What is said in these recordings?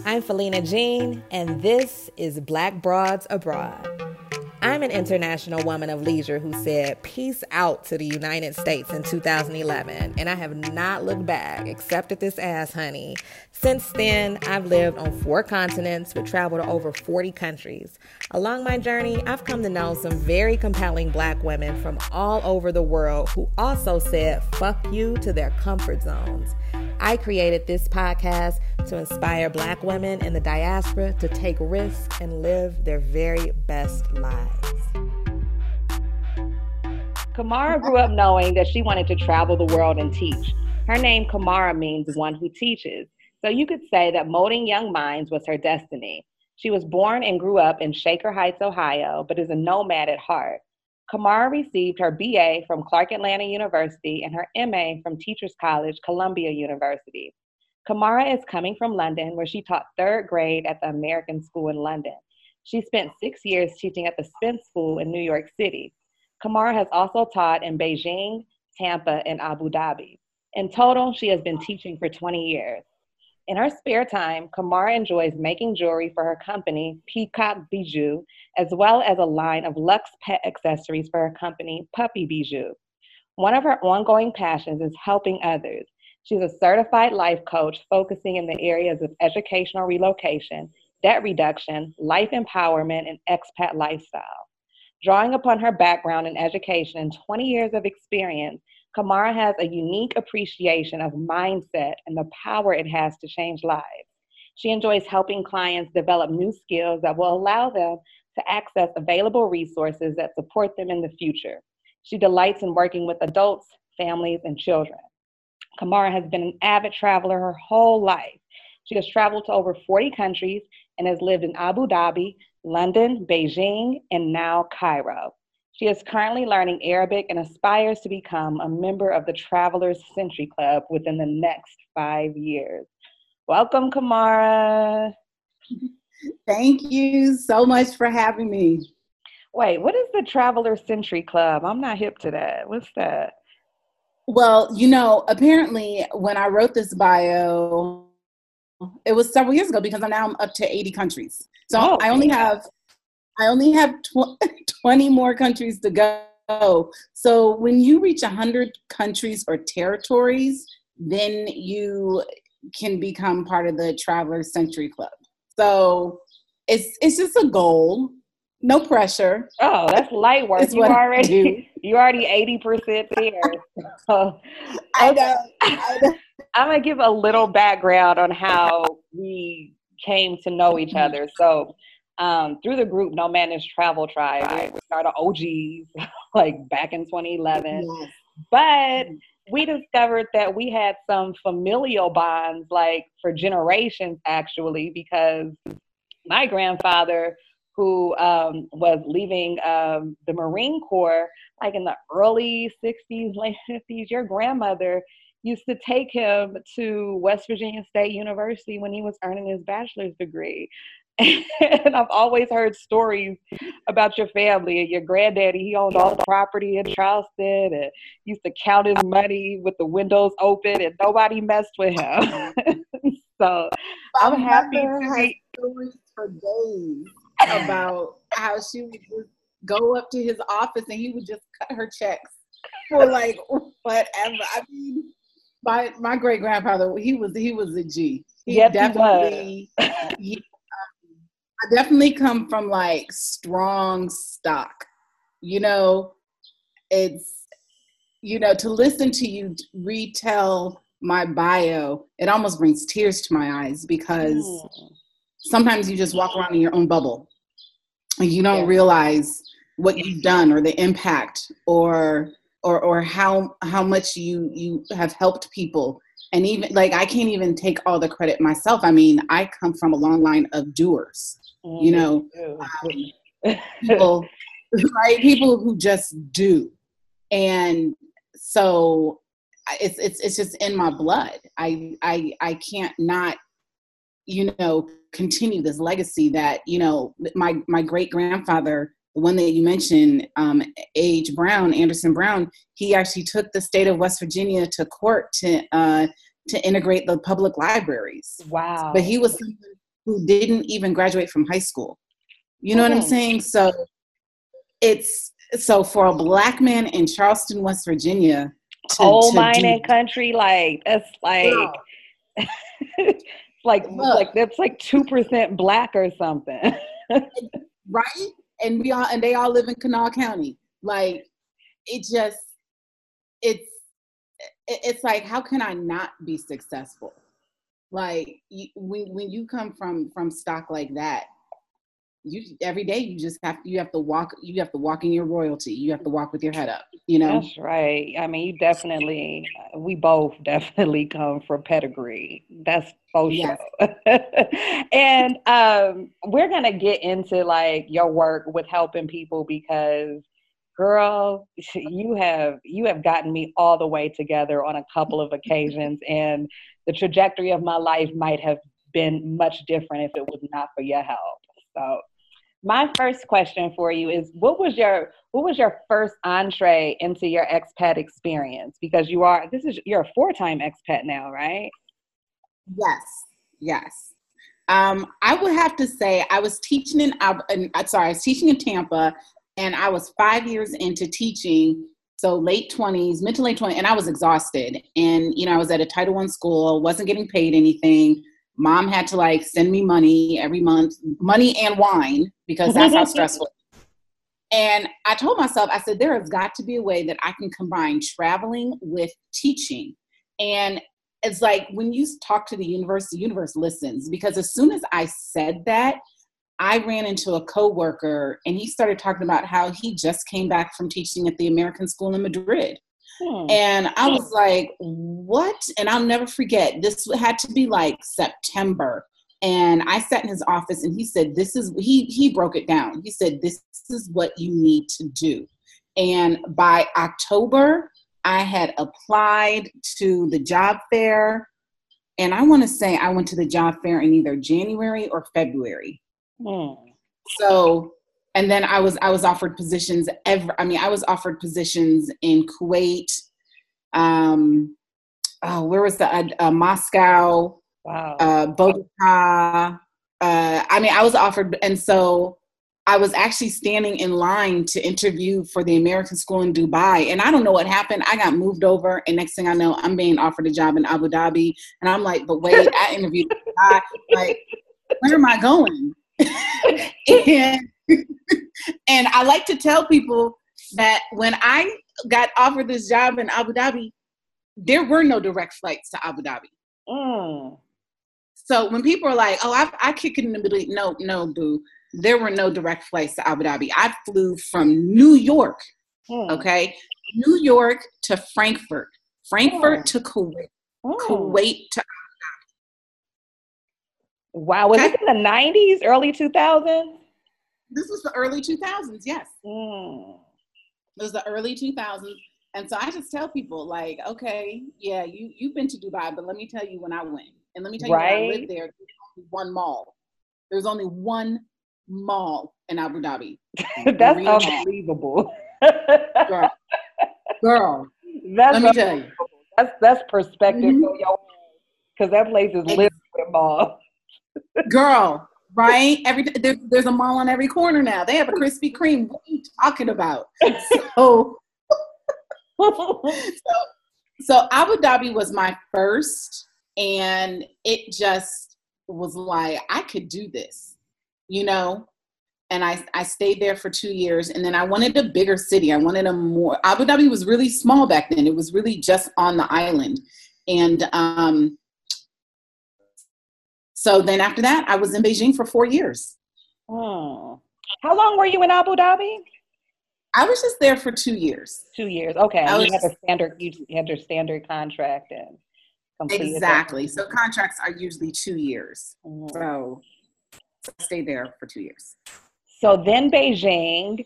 I'm Felina Jean, and this is Black Broads Abroad. I'm an international woman of leisure who said peace out to the United States in 2011, and I have not looked back, except at this ass, honey. Since then, I've lived on 4 continents with travel to over 40 countries. Along my journey, I've come to know some very compelling Black women from all over the world who also said fuck you to their comfort zones. I created this podcast to inspire Black women in the diaspora to take risks and live their very best lives. Kamara grew up knowing that she wanted to travel the world and teach. Her name Kamara means one who teaches. So you could say that molding young minds was her destiny. She was born and grew up in Shaker Heights, Ohio, but is a nomad at heart. Kamara received her BA from Clark Atlanta University and her MA from Teachers College, Columbia University. Kamara is coming from London, where she taught 3rd grade at the American School in London. She spent 6 years teaching at the Spence School in New York City. Kamara has also taught in Beijing, Tampa, and Abu Dhabi. In total, she has been teaching for 20 years. In her spare time, Kamara enjoys making jewelry for her company, Peacock Bijou, as well as a line of luxe pet accessories for her company, Puppy Bijou. One of her ongoing passions is helping others. She's a certified life coach focusing in the areas of educational relocation, debt reduction, life empowerment, and expat lifestyle. Drawing upon her background in education and 20 years of experience, Kamara has a unique appreciation of mindset and the power it has to change lives. She enjoys helping clients develop new skills that will allow them to access available resources that support them in the future. She delights in working with adults, families, and children. Kamara has been an avid traveler her whole life. She has traveled to over 40 countries and has lived in Abu Dhabi, London, Beijing, and now Cairo. She is currently learning Arabic and aspires to become a member of the Travelers Century Club within the next 5 years. Welcome, Kamara. Thank you so much for having me. Wait, what is the Traveler Century Club? I'm not hip to that. What's that? Well, apparently when I wrote this bio, it was several years ago because now I'm up to 80 countries. So I only have 20 more countries to go. So when you reach 100 countries or territories, then you can become part of the Traveler Century Club. So it's just a goal. No pressure. Oh, that's light work. You already 80% there. So, I know. I'm going to give a little background on how we came to know each other. So through the group No Madness Travel Tribe, we started OGs like back in 2011. Yes. But we discovered that we had some familial bonds like for generations actually, because my grandfather, who was leaving the Marine Corps like in the early 60s, late 50s, your grandmother used to take him to West Virginia State University when he was earning his bachelor's degree. And I've always heard stories about your family and your granddaddy. He owned all the property in Charleston and used to count his money with the windows open and nobody messed with him. So I'm happy to be stories for days about how she would just go up to his office and he would just cut her checks for like whatever. I mean, my great grandfather, he was a G. Yes, definitely. I definitely come from like strong stock. It's to listen to you retell my bio, it almost brings tears to my eyes because sometimes you just walk around in your own bubble and you don't realize what you've done or the impact or how much you have helped people. And even like, I can't even take all the credit myself. I mean, I come from a long line of doers, people, right? People who just do. And so it's just in my blood. I can't not, continue this legacy that, my great grandfather, the one that you mentioned, Anderson Brown, he actually took the state of West Virginia to court to integrate the public libraries. Wow. But he was who didn't even graduate from high school. You know what I'm saying? So for a Black man in Charleston, West Virginia, coal mining country, like that's like like that's like 2% Black or something. Right? And they all live in Kanawha County. Like it's like, how can I not be successful? Like when you come from stock like that, every day you have to walk in your royalty. You have to walk with your head up, you know? That's right. I mean, we both definitely come from pedigree. That's for sure. And we're going to get into like your work with helping people because girl, you have gotten me all the way together on a couple of occasions, and the trajectory of my life might have been much different if it was not for your help. So my first question for you is, what was your first entree into your expat experience? Because you're a 4-time expat now, right? Yes. I would have to say I was teaching in Tampa, and I was 5 years into teaching. So mid to late 20s, and I was exhausted. And, you know, I was at a Title I school, wasn't getting paid anything. Mom had to like send me money every month, money and wine, because that's how stressful. And I told myself, I said, there has got to be a way that I can combine traveling with teaching. And it's like when you talk to the universe listens, because as soon as I said that, I ran into a coworker and he started talking about how he just came back from teaching at the American School in Madrid. And I was like, what? And I'll never forget, this had to be like September. And I sat in his office and he said, he broke it down. He said, this is what you need to do. And by October, I had applied to the job fair. And I want to say I went to the job fair in either January or February. So, and then I was offered positions I was offered positions in Kuwait. Where was Moscow? Wow. Bogota. I was offered, and so I was actually standing in line to interview for the American School in Dubai. And I don't know what happened. I got moved over, and next thing I know, I'm being offered a job in Abu Dhabi. And I'm like, but wait, I interviewed Dubai. Like, where am I going? And I like to tell people that when I got offered this job in Abu Dhabi, there were no direct flights to Abu Dhabi. So when people are like, oh, I kick it in the middle, no, boo. There were no direct flights to Abu Dhabi. I flew from New York, okay? New York to Frankfurt to Kuwait, Kuwait to Abu Dhabi. Wow, was this in the 90s, early 2000s? This was the early 2000s, yes. It was the early 2000s. And so I just tell people, like, okay, yeah, you've been to Dubai, but let me tell you when I went. And let me tell you when I lived there, there was only one mall. There was only one mall in Abu Dhabi. That's unbelievable. Girl, let me tell you. That's perspective for your, because that place is lit with malls. Girl, right? There's a mall on every corner now. They have a Krispy Kreme. What are you talking about? So Abu Dhabi was my first, and it just was like, I could do this, you know? And I stayed there for 2 years, and then I wanted a bigger city. I wanted Abu Dhabi was really small back then. It was really just on the island. And so then after that, I was in Beijing for 4 years. How long were you in Abu Dhabi? I was just there for 2 years. 2 years. Okay. You had your standard contract and completed. Exactly. So contracts are usually 2 years. So I stayed there for 2 years. So then Beijing.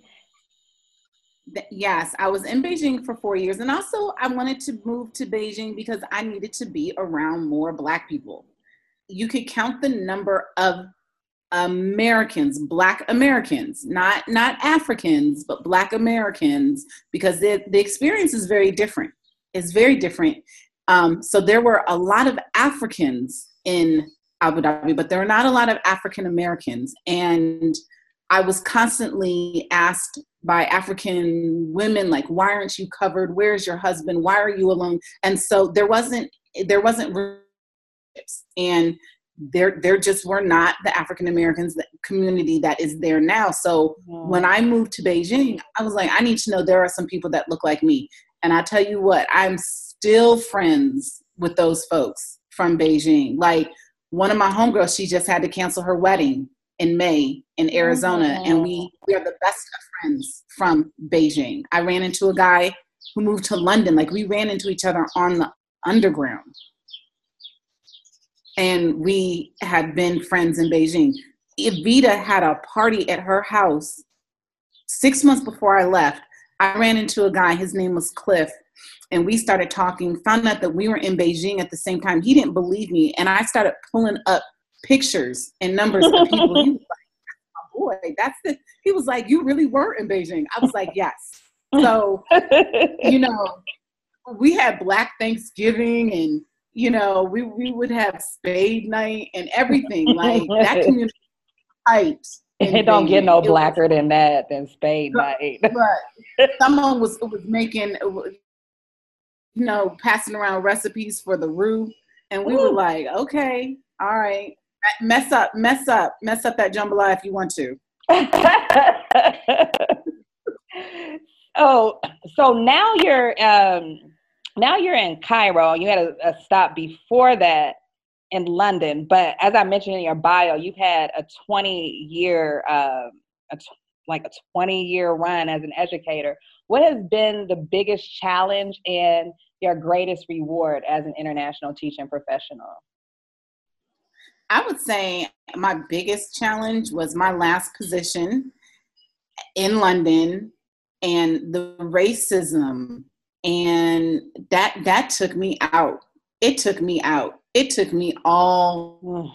Yes, I was in Beijing for 4 years. And also I wanted to move to Beijing because I needed to be around more Black people. You could count the number of Americans, Black Americans, not Africans, but Black Americans, because the experience is very different. It's very different. So there were a lot of Africans in Abu Dhabi, but there are not a lot of African Americans. And I was constantly asked by African women, like, why aren't you covered? Where's your husband? Why are you alone? And so there wasn't relationships. And there just were not the African Americans community that is there now. So when I moved to Beijing, I was like, I need to know there are some people that look like me. And I tell you what, I'm still friends with those folks from Beijing. Like, one of my homegirls, she just had to cancel her wedding in May in Arizona. And we are the best of friends from Beijing. I ran into a guy who moved to London. Like, we ran into each other on the underground. And we had been friends in Beijing. Evita had a party at her house 6 months before I left. I ran into a guy, his name was Cliff, and we started talking, found out that we were in Beijing at the same time. He didn't believe me, and I started pulling up pictures and numbers of people. He was like, oh boy, that's the, he was like, you really were in Beijing. I was like, yes. So, you know, we had Black Thanksgiving, and, you know, we would have spade night and everything. Like, that community tight. It don't get no blacker than that, than spade night. But someone was making, you know, passing around recipes for the roux, and we were like, okay, all right, mess up that jambalaya if you want to. Oh, so now you're in Cairo. You had a stop before that in London, but as I mentioned in your bio, you've had a 20-year run as an educator. What has been the biggest challenge and your greatest reward as an international teaching professional? I would say my biggest challenge was my last position in London and the racism, and that took me out. It took me out. It took me all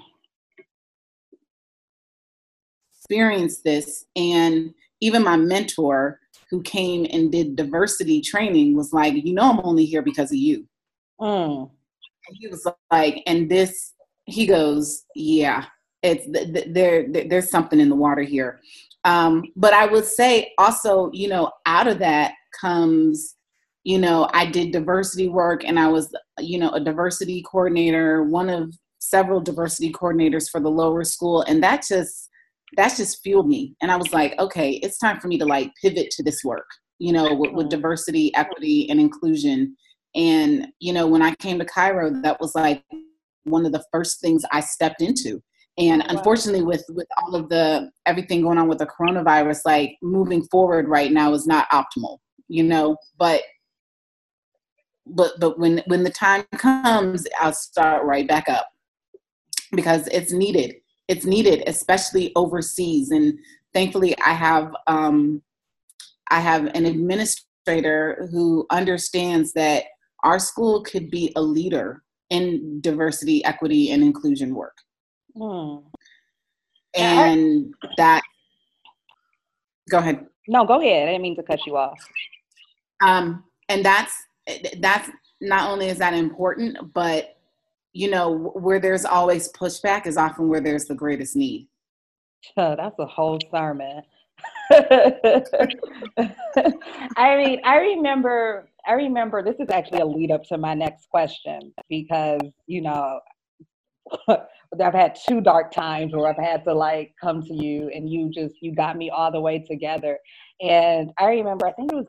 experience this. And even my mentor, who came and did diversity training, was like, you know, I'm only here because of you. And he was like, and this, he goes, yeah, it's there's something in the water here. But I would say also, you know, out of that comes, you know, I did diversity work, and I was, you know, a diversity coordinator, one of several diversity coordinators for the lower school. And that just fueled me. And I was like, okay, it's time for me to like pivot to this work, you know, with diversity, equity, and inclusion. And, you know, when I came to Cairo, that was like one of the first things I stepped into. And unfortunately, with all of everything going on with the coronavirus, like moving forward right now is not optimal, you know, but when the time comes, I'll start right back up, because it's needed. It's needed, especially overseas. And thankfully, I have an administrator who understands that our school could be a leader in diversity, equity, and inclusion work. And that, go ahead. No, go ahead. I didn't mean to cut you off. And that's not only is that important, but, you know, where there's always pushback is often where there's the greatest need. That's a whole sermon. I remember this is actually a lead up to my next question, because, you know, I've had 2 dark times where I've had to like come to you, and you got me all the way together. And I remember, I think it was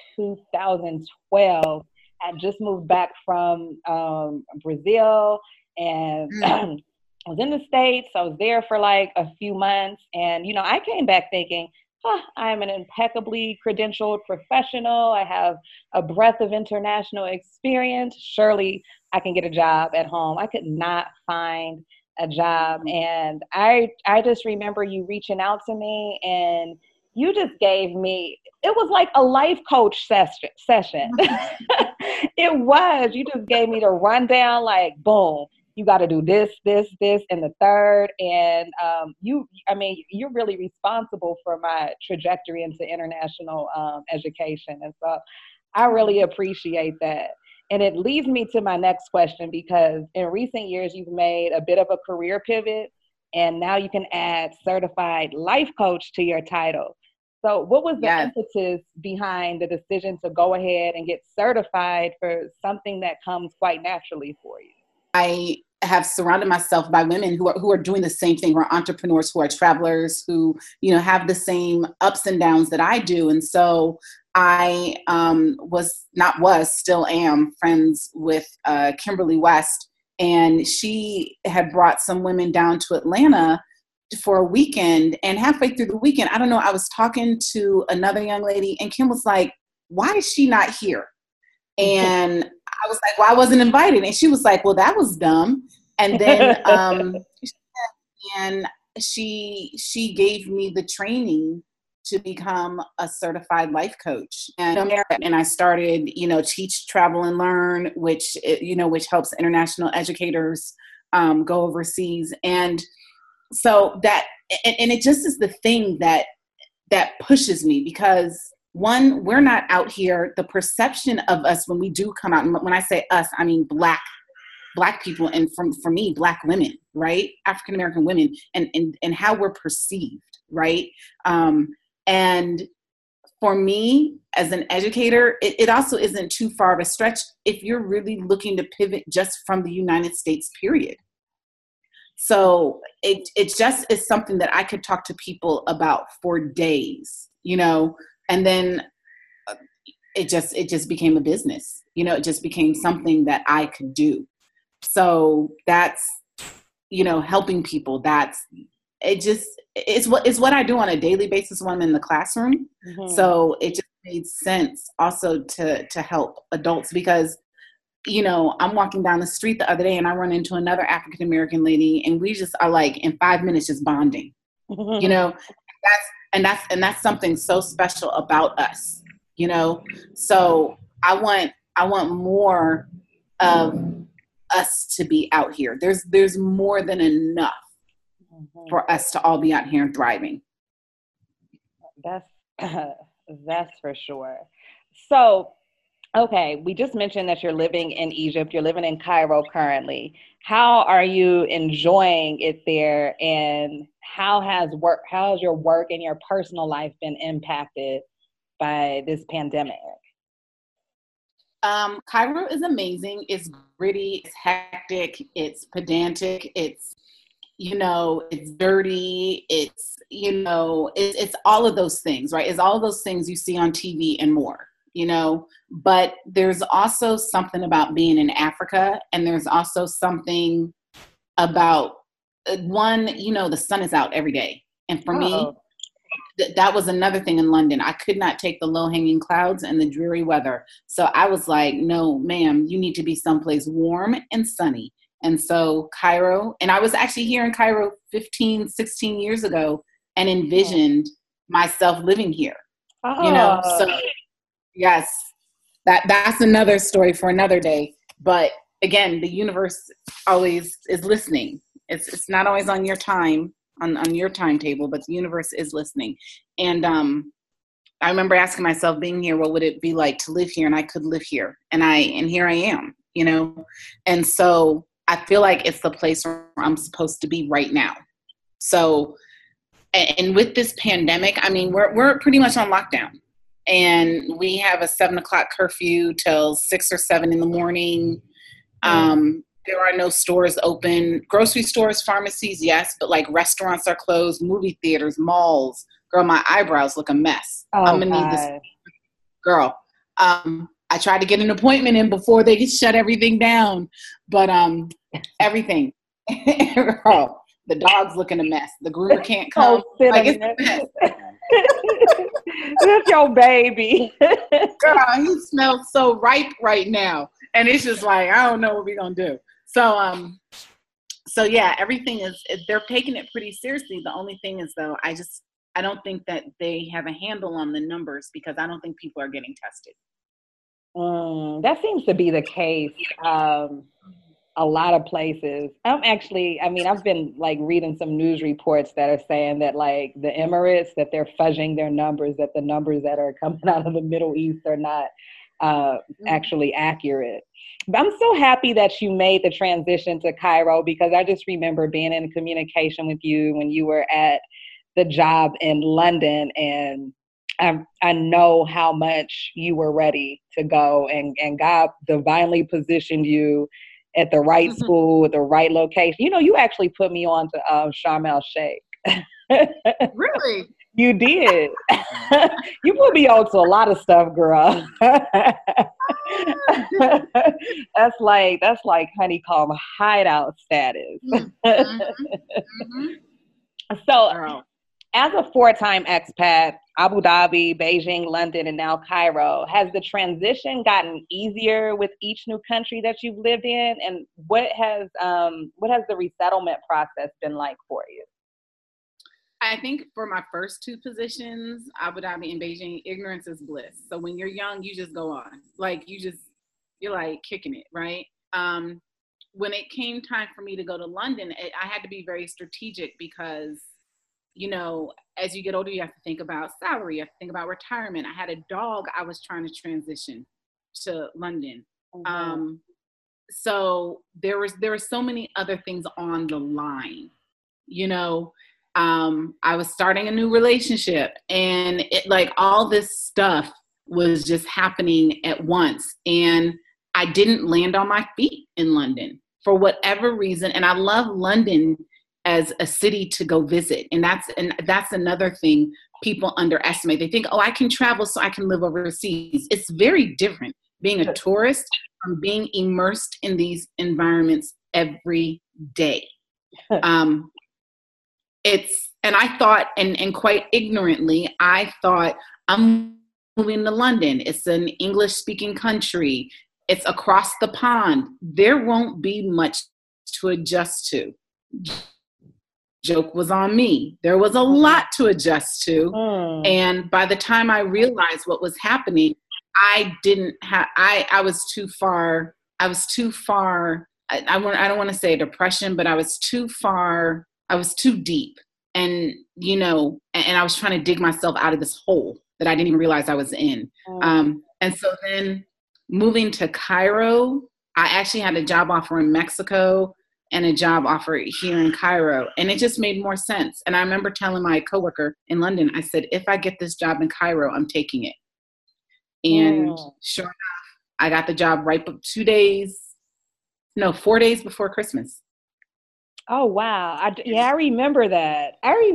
2012, I just moved back from Brazil, and I was in the States. I was there for like a few months, and, you know, I came back thinking, I'm an impeccably credentialed professional. I have a breadth of international experience. Surely I can get a job at home. I could not find a job. And I just remember you reaching out to me, and you just gave me, it was like a life coach session. It was, you just gave me the rundown, like, boom, you got to do this, and the third. And you're really responsible for my trajectory into international education. And so I really appreciate that. And it leads me to my next question, because in recent years, you've made a bit of a career pivot, and now you can add certified life coach to your title. So what was the Yes. impetus behind the decision to go ahead and get certified for something that comes quite naturally for you? I have surrounded myself by women who are doing the same thing, who are entrepreneurs, who are travelers, who, you know, have the same ups and downs that I do. And so I still am friends with Kimberly West, and she had brought some women down to Atlanta for a weekend. And halfway through the weekend, I don't know, I was talking to another young lady, and Kim was like, "Why is she not here?" And I was like, "Well, I wasn't invited." And she was like, "Well, that was dumb." And then and she gave me the training to become a certified life coach. And I started, you know, Teach, Travel, and Learn, which helps international educators go overseas. And so that, and it just is the thing that pushes me, because one, we're not out here. The perception of us when we do come out, and when I say us, I mean Black people, and for me, Black women, right? African American women, and how we're perceived, right? And for me, as an educator, it also isn't too far of a stretch if you're really looking to pivot just from the United States, period. So it just is something that I could talk to people about for days, you know, and then it just became a business, you know, it just became something that I could do. So that's, you know, helping people. It's what I do on a daily basis when I'm in the classroom. Mm-hmm. So it just made sense also to help adults, because, you know, I'm walking down the street the other day and I run into another African American lady, and we just are like in 5 minutes just bonding, you know, that's something so special about us, you know. So I want more of us to be out here. There's more than enough for us to all be out here and thriving. That's for sure. So, okay, we just mentioned that you're living in Egypt. You're living in Cairo currently. How are you enjoying it there? And how has your work and your personal life been impacted by this pandemic? Cairo is amazing. It's gritty, it's hectic, it's pedantic, it's, you know, it's dirty, it's, you know, it's all of those things, right? It's all of those things you see on TV and more, you know. But there's also something about being in Africa, and there's also something about one, you know, the sun is out every day. And for me, that was another thing in London. I could not take the low-hanging clouds and the dreary weather. So I was like, no, ma'am, you need to be someplace warm and sunny. And so Cairo, and I was actually here in Cairo 15, 16 years ago and envisioned myself living here, you know? So yes, that's another story for another day. But again, the universe always is listening. It's not always on your time, on your timetable, but the universe is listening. And I remember asking myself, being here, what would it be like to live here? And I could live here. And here I am, you know? And so I feel like it's the place where I'm supposed to be right now. So, and with this pandemic, I mean, we're pretty much on lockdown, and we have a 7:00 curfew till 6 or 7 in the morning. There are no stores open. Grocery stores, pharmacies, yes, but like restaurants are closed, movie theaters, malls. Girl, my eyebrows look a mess. I'm gonna need this. Girl, I tried to get an appointment in before they shut everything down, but everything. Girl, the dog's looking a mess. The groomer can't come. Like, it's a mess. That's your baby. Girl, he smells so ripe right now. And it's just like, I don't know what we're going to do. So yeah, everything they're taking it pretty seriously. The only thing is, though, I don't think that they have a handle on the numbers, because I don't think people are getting tested. That seems to be the case. A lot of places. I've been like reading some news reports that are saying that like the Emirates, that they're fudging their numbers, that the numbers that are coming out of the Middle East are not actually accurate. But I'm so happy that you made the transition to Cairo, because I just remember being in communication with you when you were at the job in London, and I know how much you were ready to go, and God divinely positioned you at the right school, at the right location. You know, you actually put me on to Sharm el Sheikh. Really? You did. You put me on to a lot of stuff, girl. That's like honeycomb hideout status. So, Girl. as a 4-time expat, Abu Dhabi, Beijing, London, and now Cairo, has the transition gotten easier with each new country that you've lived in? And what has the resettlement process been like for you? I think for my first 2 positions, Abu Dhabi and Beijing, ignorance is bliss. So when you're young, you just go on. Like you're like kicking it, right? When it came time for me to go to London, I had to be very strategic because, you know, as you get older, you have to think about salary, you have to think about retirement. I had a dog I was trying to transition to London. So there were so many other things on the line, you know. I was starting a new relationship, and it, like, all this stuff was just happening at once. And I didn't land on my feet in London for whatever reason. And I love London as a city to go visit. And that's another thing people underestimate. They think, oh, I can travel so I can live overseas. It's very different being a tourist from being immersed in these environments every day. And I thought, and quite ignorantly, I thought, I'm moving to London. It's an English speaking country. It's across the pond. There won't be much to adjust to. Joke was on me. There was a lot to adjust to. And by the time I realized what was happening, I was too far. I don't want to say depression, but I was too deep. And, you know, and I was trying to dig myself out of this hole that I didn't even realize I was in. And so then moving to Cairo, I actually had a job offer in Mexico and a job offer here in Cairo. And it just made more sense. And I remember telling my coworker in London, I said, if I get this job in Cairo, I'm taking it. And sure enough, I got the job right 4 days before Christmas. Oh, wow. I remember that.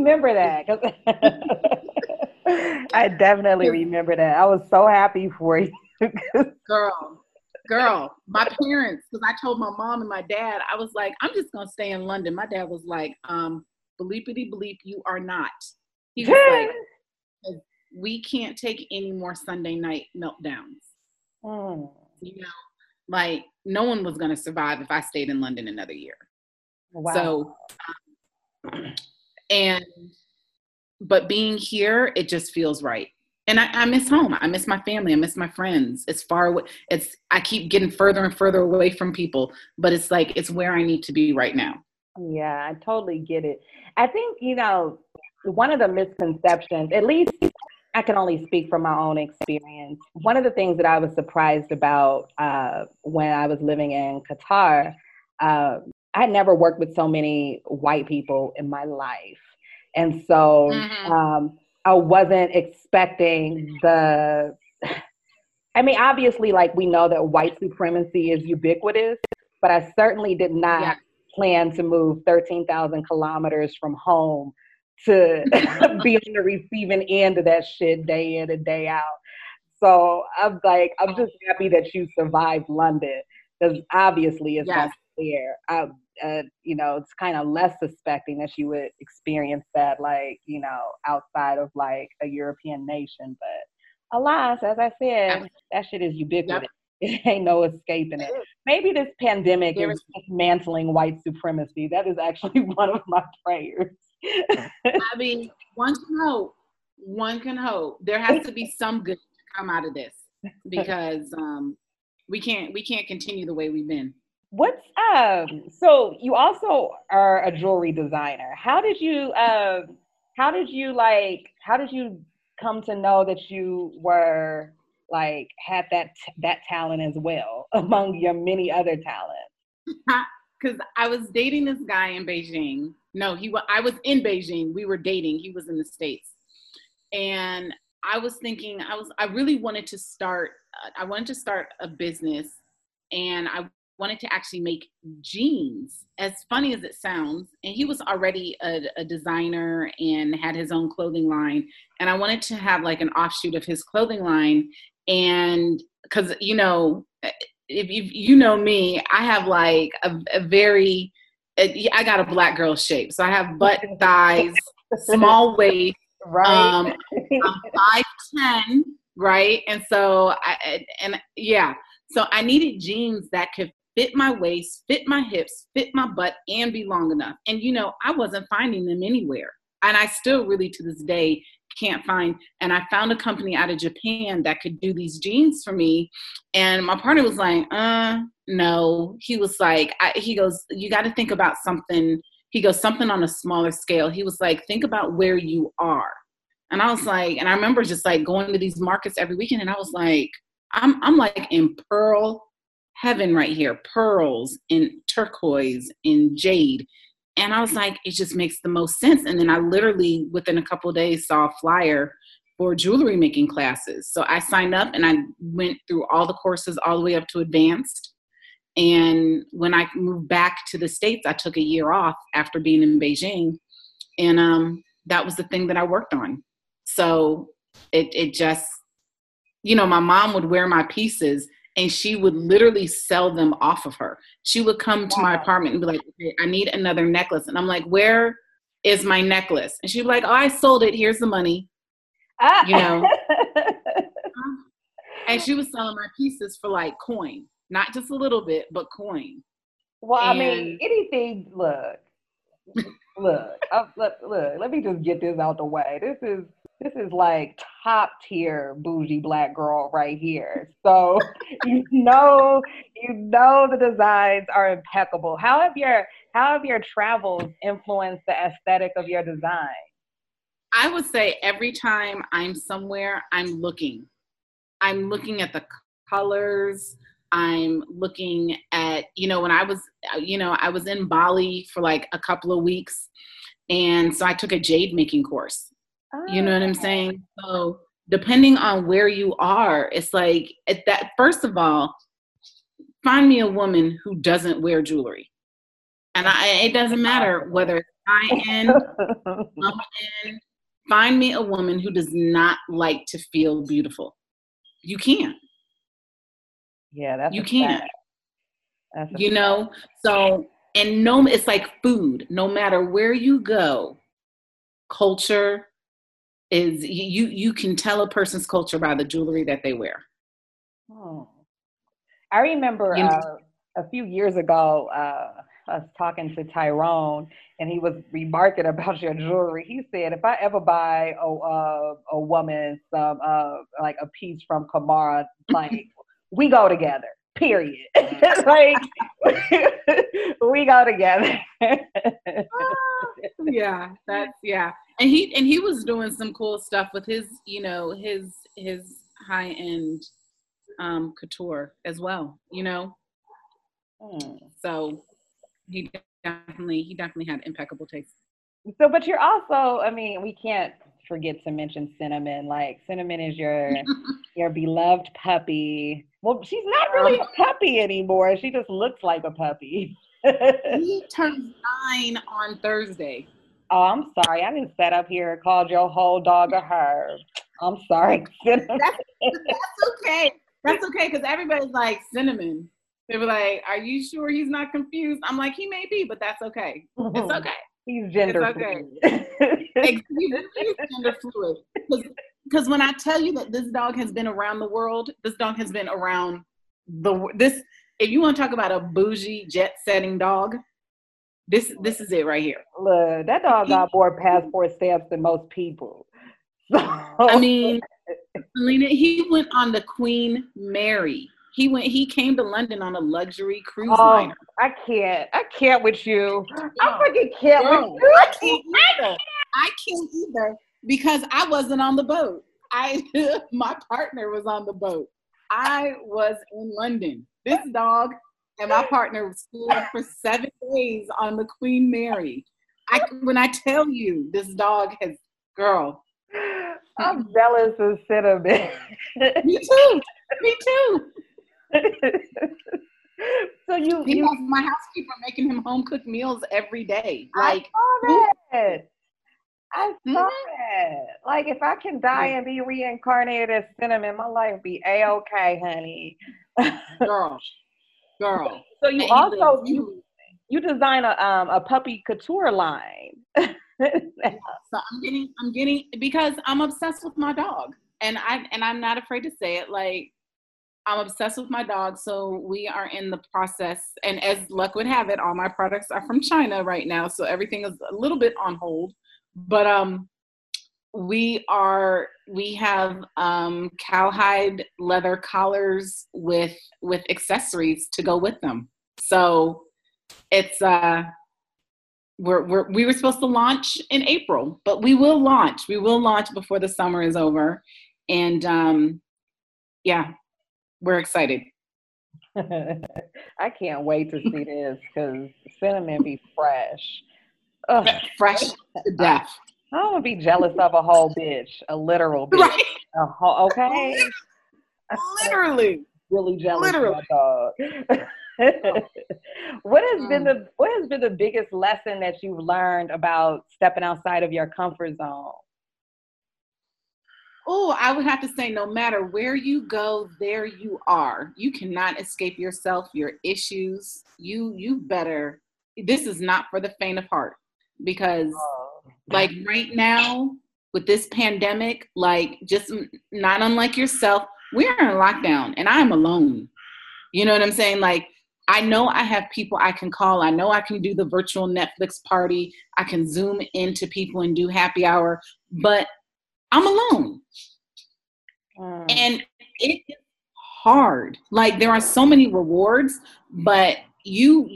I definitely remember that. I was so happy for you. Girl, my parents, because I told my mom and my dad, I was like, I'm just going to stay in London. My dad was like, bleepity bleep, you are not. He was like, we can't take any more Sunday night meltdowns. You know, like, no one was going to survive if I stayed in London another year. Wow. So, but being here, it just feels right. And I miss home. I miss my family. I miss my friends. It's far away. I keep getting further and further away from people, but it's like, it's where I need to be right now. Yeah, I totally get it. I think, you know, one of the misconceptions, at least I can only speak from my own experience. One of the things that I was surprised about when I was living in Qatar, I had never worked with so many white people in my life. And so I wasn't expecting obviously, like, we know that white supremacy is ubiquitous, but I certainly did not plan to move 13,000 kilometers from home to be on the receiving end of that shit day in and day out. So I'm just happy that you survived London, because obviously it's not fair. You know, it's kind of less suspecting that you would experience that, like, you know, outside of like a European nation. But alas, as I said, that shit is ubiquitous. It ain't no escaping it. Maybe this pandemic is dismantling white supremacy. That is actually one of my prayers. I mean, one can hope. There has to be some good to come out of this, because we can't continue the way we've been. So you also are a jewelry designer. How did you come to know that you were like had that talent as well among your many other talents? Because I was dating this guy in Beijing. No, I was in Beijing. We were dating. He was in the States. And I was thinking, I really wanted to start, I wanted to start a business, and I wanted to actually make jeans, as funny as it sounds. And he was already a designer and had his own clothing line. And I wanted to have like an offshoot of his clothing line. And because, you know, if you know me, I have like a very, I got a black girl shape. So I have butt, thighs, small waist. Right. I'm 5'10", right? And so so I needed jeans that could fit my waist, fit my hips, fit my butt, and be long enough. And, you know, I wasn't finding them anywhere. And I still really to this day can't find. And I found a company out of Japan that could do these jeans for me. And my partner was like, no. He was like, he goes, you got to think about something. He goes, something on a smaller scale. He was like, think about where you are. And I was like, and I remember just like going to these markets every weekend. And I was like, I'm like in pearl heaven right here, pearls and turquoise and jade. And I was like, it just makes the most sense. And then I literally, within a couple of days, saw a flyer for jewelry making classes. So I signed up and I went through all the courses all the way up to advanced. And when I moved back to the States, I took a year off after being in Beijing. And that was the thing that I worked on. So it just, you know, my mom would wear my pieces and she would literally sell them off of her. She would come to my apartment and be like, okay, I need another necklace. And I'm like, where is my necklace? And she'd be like, oh, I sold it. Here's the money. You know? And she was selling my pieces for like coin. Not just a little bit, but coin. Well, I mean, anything, look, let me just get this out the way. This is like top tier bougie black girl right here. So you know the designs are impeccable. How have your travels influenced the aesthetic of your design? I would say every time I'm somewhere, I'm looking at the colors. I'm looking at, you know, when I was in Bali for like a couple of weeks. And so I took a jade making course. You know what I'm saying? So depending on where you are, it's like that. First of all, find me a woman who doesn't wear jewelry. And it doesn't matter whether it's high-end, low-end. Find me a woman who does not like to feel beautiful. You can't. Yeah, that's you can't. You know, so, and no, it's like food. No matter where you go, culture is, you can tell a person's culture by the jewelry that they wear. Oh. I remember a few years ago, I was talking to Tyrone, and he was remarking about your jewelry. He said, if I ever buy a woman some like a piece from Kamara, like we go together. Period. Like we go together. Yeah, and he was doing some cool stuff with his, you know, his high end couture as well, you know. So he definitely had impeccable taste. So, but you're also, I mean, we can't forget to mention Cinnamon. Like, Cinnamon is your beloved puppy. Well, she's not really a puppy anymore. She just looks like a puppy. He turns 9 on Thursday. Oh, I'm sorry. I didn't set up here and called your whole dog a herb. I'm sorry, Cinnamon. That's okay. That's okay, because everybody's like, Cinnamon. They were like, are you sure he's not confused? I'm like, he may be, but that's okay. It's okay. He's gender fluid. He's gender fluid. Because when I tell you that this dog has been around the world, this dog has been around this. If you want to talk about a bougie jet-setting dog, this is it right here. Look, that dog got more passport stamps than most people. So. I mean, Alina, he went on the Queen Mary. He came to London on a luxury cruise liner. I can't with you. I fucking can't with you. I can't either because I wasn't on the boat. My partner was on the boat. I was in London. This dog and my partner stayed for 7 days on the Queen Mary. When I tell you, this dog has, girl. I'm jealous of Cinnamon. Me too. Me too. So he has my housekeeper making him home cooked meals every day. Like, I saw that. Like, if I can die and be reincarnated as Cinnamon, my life be a-okay, honey. Girl. So you also you design a puppy couture line. So I'm getting because I'm obsessed with my dog, and I'm not afraid to say it. Like, I'm obsessed with my dog, so we are in the process. And as luck would have it, all my products are from China right now, so everything is a little bit on hold. But we have cowhide leather collars with accessories to go with them. So it's we were supposed to launch in April, but we will launch before the summer is over, and yeah. We're excited. I can't wait to see this because Cinnamon be fresh. Fresh to death. I'm going to be jealous of a whole bitch, a literal bitch. Right. Okay? Literally. Really jealous of my dog. What has been the biggest lesson that you've learned about stepping outside of your comfort zone? Oh, I would have to say, no matter where you go, there you are. You cannot escape yourself, your issues. You better. This is not for the faint of heart, because like right now with this pandemic, like just not unlike yourself, we're in lockdown and I'm alone. You know what I'm saying? Like, I know I have people I can call. I know I can do the virtual Netflix party. I can Zoom into people and do happy hour, but I'm alone. And it is hard. Like, there are so many rewards, but you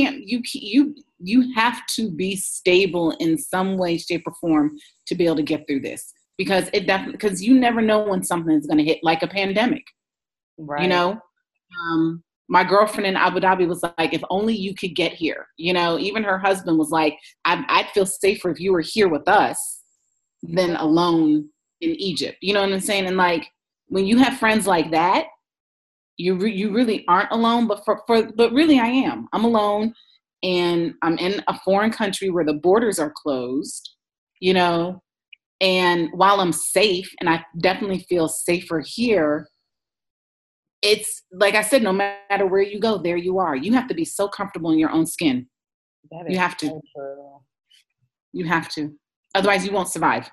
have to be stable in some way, shape, or form to be able to get through this, because because you never know when something is going to hit, like a pandemic. Right. You know, my girlfriend in Abu Dhabi was like, if only you could get here. You know, even her husband was like, I'd feel safer if you were here with us than alone in Egypt. You know what I'm saying? And like, when you have friends like that, you really aren't alone. But but really, I am. I'm alone, and I'm in a foreign country where the borders are closed. You know, and while I'm safe, and I definitely feel safer here, it's like I said, no matter where you go, there you are. You have to be so comfortable in your own skin. You have to. You have to. Otherwise, you won't survive.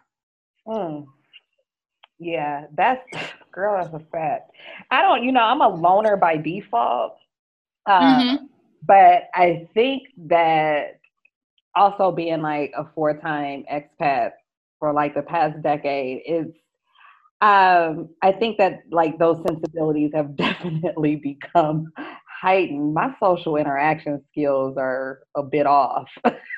Yeah, that's a fact. I'm a loner by default. But I think that also being like a 4-time expat for like the past decade is, I think that like those sensibilities have definitely become heightened. My social interaction skills are a bit off.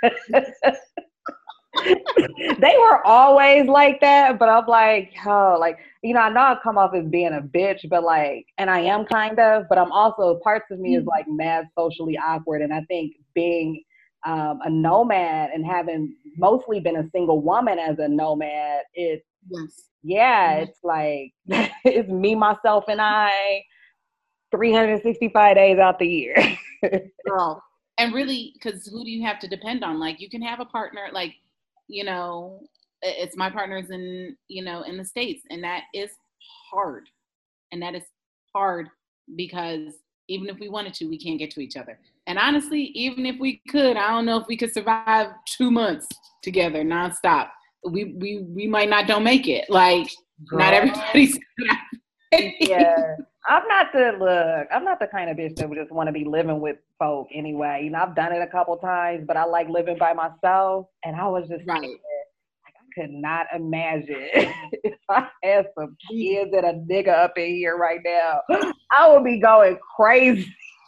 They were always like that, but I'm like, I know I come off as being a bitch, but like, and I am kind of, but I'm also, parts of me is like mad socially awkward. And I think being a nomad and having mostly been a single woman as a nomad, it's like, it's me, myself, and I 365 days out the year. Girl. And really, because who do you have to depend on? Like, you can have a partner, like, you know, it's my partners in the States, and that is hard. And that is hard because even if we wanted to, we can't get to each other. And honestly, even if we could, I don't know if we could survive 2 months together nonstop. We might don't make it. Like, not everybody's. Yeah. I'm not the kind of bitch that would just want to be living with folk anyway. You know, I've done it a couple times, but I like living by myself. And I was just like, I could not imagine if I had some kids and a nigga up in here right now. I would be going crazy.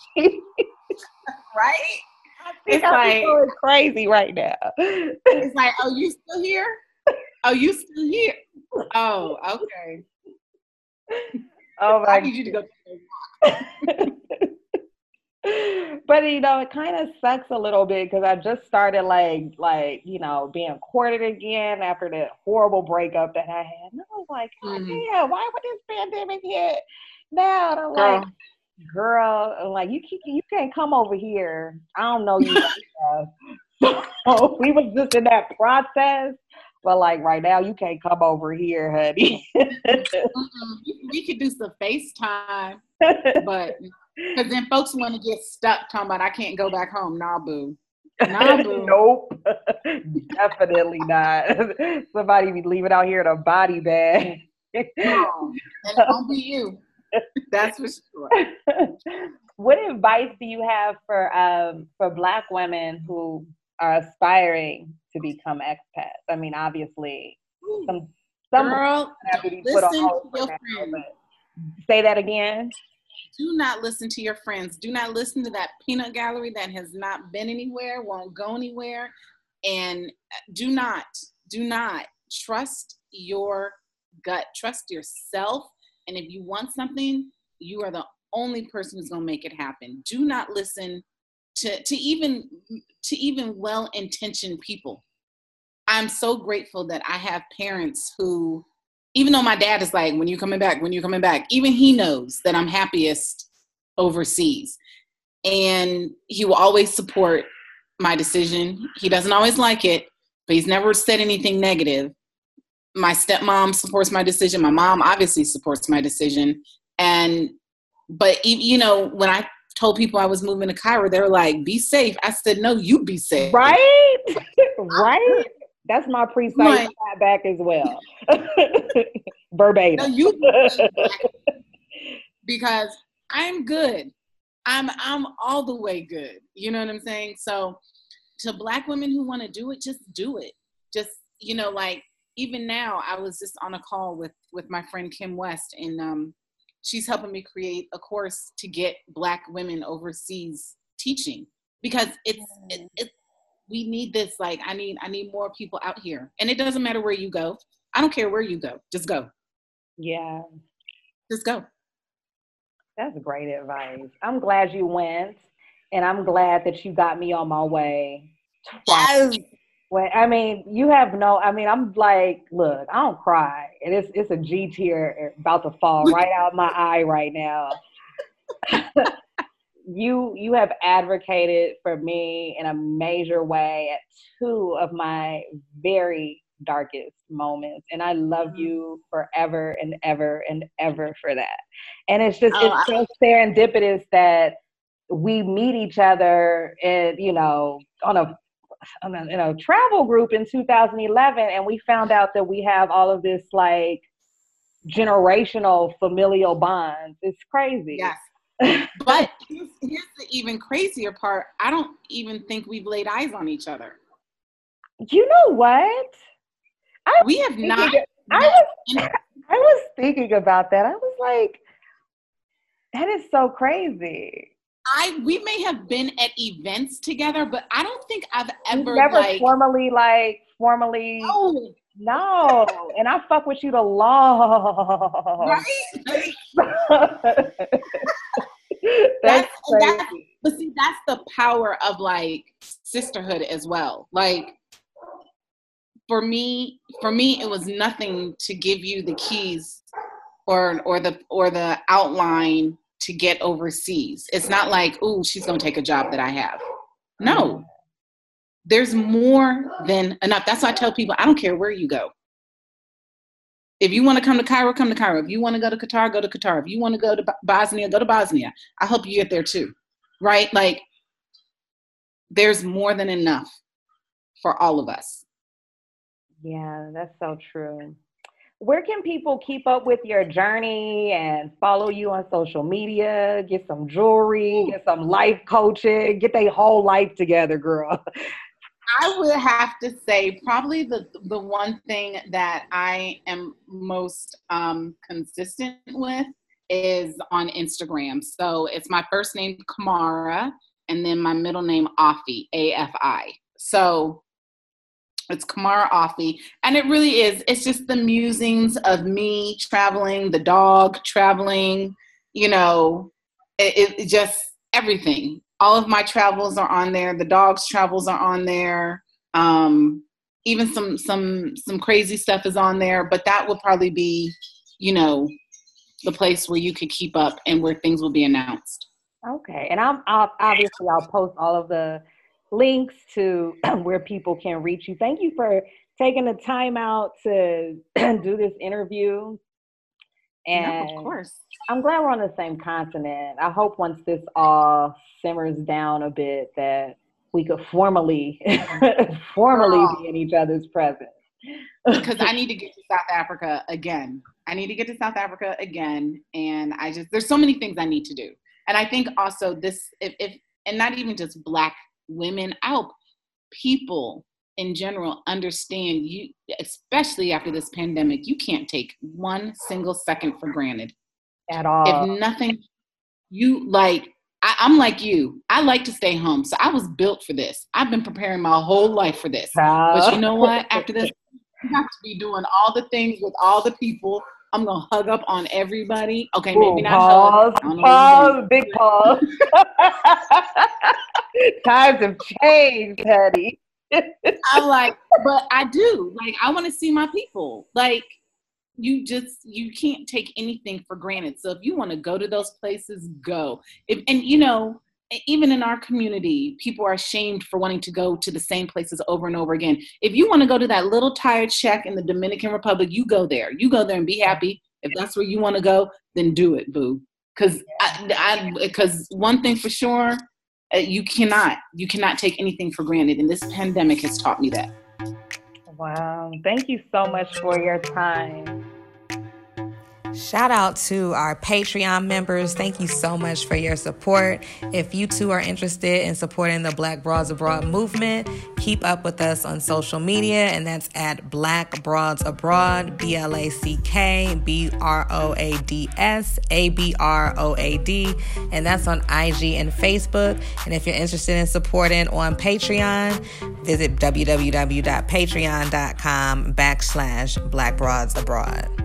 Right? It's like going crazy right now. It's like, oh, you still here? Oh, you still here? Oh, okay. Oh my I need you to go take a walk. But it kind of sucks a little bit because I just started being courted again after that horrible breakup that I had. And I was like, oh, yeah, why would this pandemic hit now? And I'm like, girl, I'm like, you can't come over here. I don't know you. So we was just in that process. But like right now, you can't come over here, honey. We could do some FaceTime, but because then folks want to get stuck talking about I can't go back home. Nah, boo. Nah, boo. Nope. Definitely not. Somebody be leaving out here in a body bag. No, and it won't be you. That's for sure. What advice do you have for Black women who are aspiring to become expats? I mean, obviously, some girl, listen to your friends. Say that again. Do not listen to your friends. Do not listen to that peanut gallery that has not been anywhere, won't go anywhere. And do not trust your gut. Trust yourself. And if you want something, you are the only person who's going to make it happen. Do not listen to even well-intentioned people. I'm so grateful that I have parents who, even though my dad is like, when you coming back, even he knows that I'm happiest overseas. And he will always support my decision. He doesn't always like it, but he's never said anything negative. My stepmom supports my decision. My mom obviously supports my decision. But when I told people I was moving to Cairo, they were like, be safe. I said, no, you be safe. Right? Right? That's my precise back as well. Verbatim. No, you because I'm good. I'm all the way good. You know what I'm saying? So to Black women who want to do it, just do it. Just, even now, I was just on a call with my friend Kim West, and she's helping me create a course to get Black women overseas teaching, because we need this. Like, I need more people out here, and it doesn't matter where you go. I don't care where you go. Just go. Yeah. Just go. That's great advice. I'm glad you went, and I'm glad that you got me on my way. Yes. I'm like, look, I don't cry. And it's a G tear about to fall right out my eye right now. You have advocated for me in a major way at two of my very darkest moments. And I love you forever and ever and ever for that. And it's so serendipitous that we meet each other in a travel group in 2011, and we found out that we have all of this like generational familial bonds. It's crazy. Yes. But here's the even crazier part. I don't even think we've laid eyes on each other. You know what? We have not. I was thinking about that. I was like, that is so crazy. We may have been at events together, but I don't think I've ever formally. No, and I fuck with you the long. Right? That's but see, that's the power of like sisterhood as well. Like for me, it was nothing to give you the keys or the outline to get overseas. It's not like, ooh, she's gonna take a job that I have. No. There's more than enough. That's why I tell people, I don't care where you go. If you want to come to Cairo, come to Cairo. If you want to go to Qatar, go to Qatar. If you want to go to Bosnia, go to Bosnia. I'll help you get there too. Right? Like, there's more than enough for all of us. Yeah, that's so true. Where can people keep up with your journey and follow you on social media, get some jewelry, get some life coaching, get their whole life together, girl? I would have to say probably the one thing that I am most consistent with is on Instagram. So it's my first name, Kamara, and then my middle name, Afi, A-F-I. So It's Kamara Offie. And it really is. It's just the musings of me traveling, the dog traveling, you know, it just everything. All of my travels are on there. The dog's travels are on there. Even some crazy stuff is on there, but that will probably be, you know, the place where you could keep up and where things will be announced. Okay. And I'll post all of the links to where people can reach you. Thank you for taking the time out to do this interview. And no, of course. I'm glad we're on the same continent. I hope once this all simmers down a bit that we could formally be in each other's presence. Because I need to get to South Africa again. And there's so many things I need to do. And I think also this, if and not even just Black women, people in general understand, you, especially after this pandemic, you can't take one single second for granted. At all. If nothing, you like, I'm like you. I like to stay home. So I was built for this. I've been preparing my whole life for this. But you know what? After this, you have to be doing all the things with all the people. I'm going to hug up on everybody. Okay, maybe not hug. Pause, big pause. Times have changed, Hetty. I'm like, but I do. Like, I want to see my people. Like, you can't take anything for granted. So if you want to go to those places, go. And you know, even in our community, people are shamed for wanting to go to the same places over and over again. If you want to go to that little tired shack in the Dominican Republic, you go there. You go there and be happy. If that's where you want to go, then do it, boo. Because one thing for sure, you cannot take anything for granted. And this pandemic has taught me that. Wow. Thank you so much for your time. Shout out to our Patreon members. Thank you so much for your support. If you too are interested in supporting the Black Broads Abroad movement, keep up with us on social media, and that's at Black Broads Abroad, BlackBroadsAbroad, and that's on IG and Facebook. And if you're interested in supporting on Patreon, visit www.patreon.com/Black Broads Abroad.